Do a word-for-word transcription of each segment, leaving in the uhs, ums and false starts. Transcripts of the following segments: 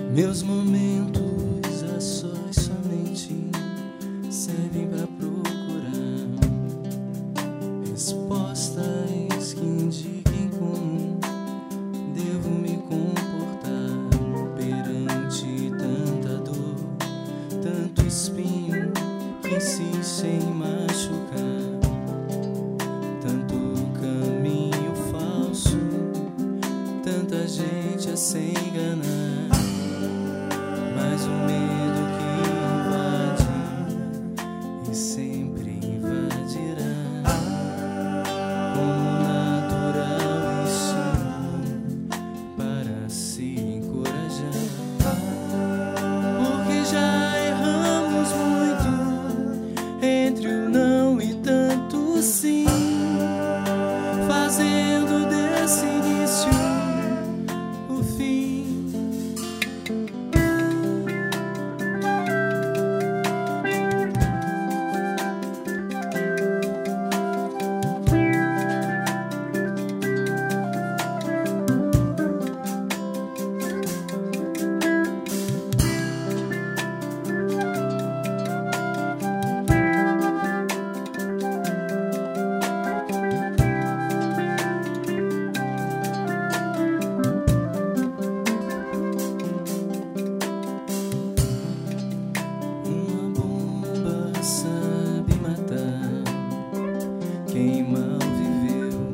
Meus momentos a sós somente servem pra procurar respostas que indiquem como devo me comportar perante tanta dor, tanto espinho que insiste em machucar, tanto caminho falso, tanta gente a se enganar. Mas o medo que invade e sempre invadirá, como natural estímulo para se encorajar. Porque já erramos muito entre o não e tanto sim, fazendo desse início o fim. Quem mal viveu,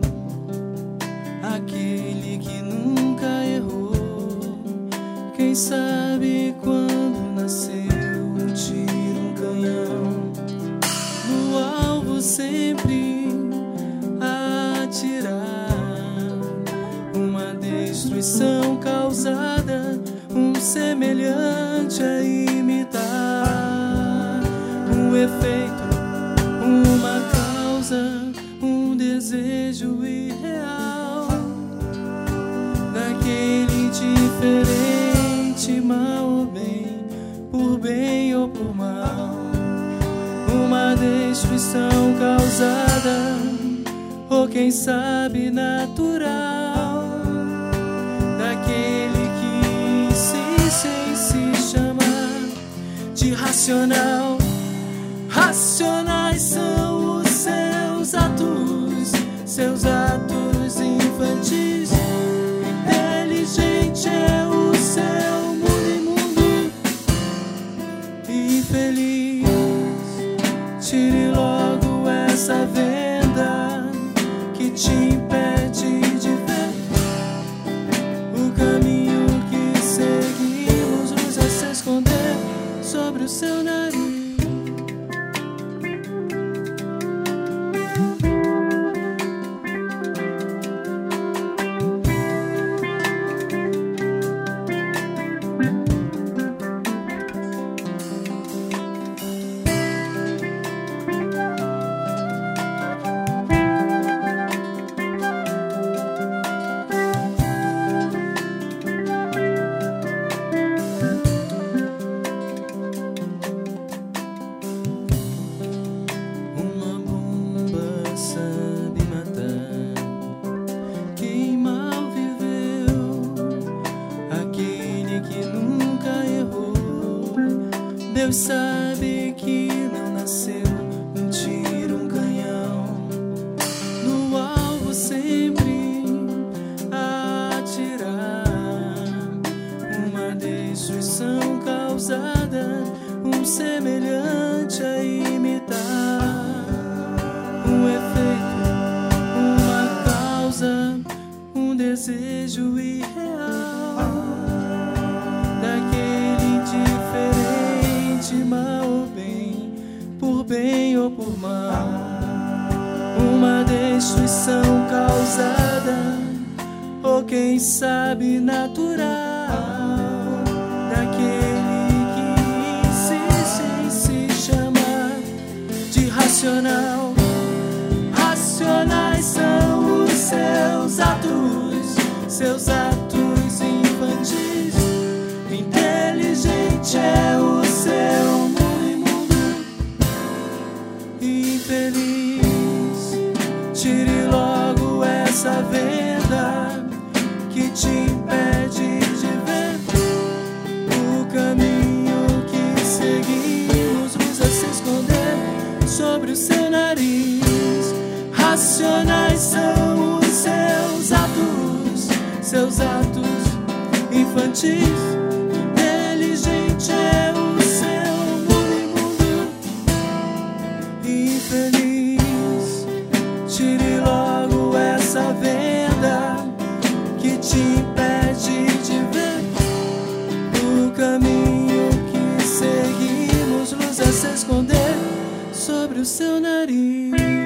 aquele que nunca errou. Quem sabe quando nasceu um tiro, um canhão no alvo sempre a atirar, uma destruição causada, um semelhante a imitar, um efeito, uma causa, um desejo irreal daquele indiferente, mal ou bem, por bem ou por mal, uma destruição causada, ou quem sabe natural, daquele que insiste em se chamar de racional. Racionais são os seus atos, seus atos infantis. Inteligente é o seu mundo imundo. Infeliz, tire logo essa venda que te impede de ver o caminho que seguimos, usa se esconder sobre o seu nariz. Deus sabe que não nasceu um tiro, um canhão no alvo sempre a atirar, uma destruição causada, um semelhante a imitar, um efeito, uma causa, um desejo irreal daquele indiferente, mal ou bem, por bem ou por mal, uma destruição causada, ou quem sabe natural, daquele que insiste em se chamar de racional. Racionais são os seus atos, seus atos infantis. Inteligente é o seu mundo imundo. Infeliz, tire logo essa venda que te impede de ver Quais são os seus atos, seus atos infantis? Inteligente é o seu mundo imundo. Infeliz, tire logo essa venda que te impede de ver o caminho que seguimos. Luz a se esconder sobre o seu nariz.